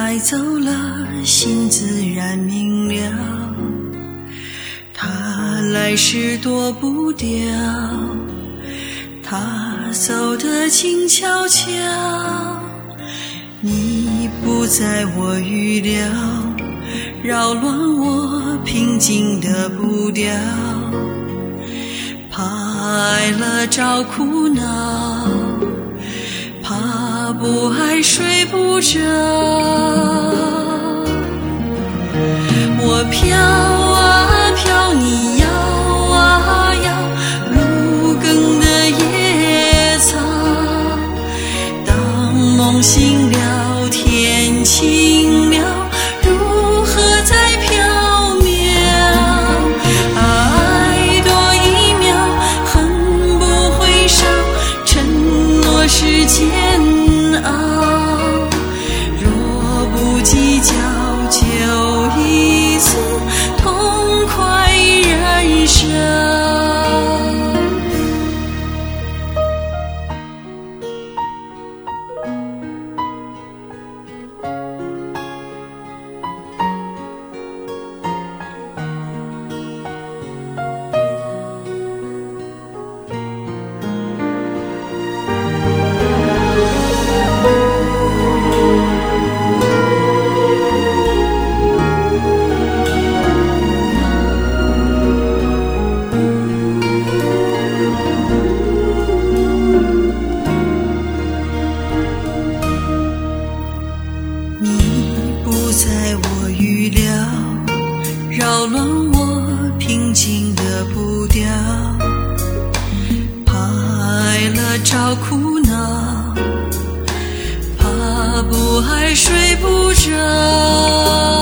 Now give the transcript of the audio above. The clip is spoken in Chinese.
带走了，心自然明了。他来时躲不掉，他走得静悄悄。你不在我预料，扰乱我平静的步调。怕爱了找苦恼，怕不爱睡不着。我飘啊飘，你摇啊摇，路更的野草。当梦醒了，天晴了，如何在缥缈？爱多一秒，恨不会少，承诺是煎熬。若不计较，就一次痛快燃烧。在我预料，扰乱我平静的步调。怕爱了找苦恼，怕不爱睡不着。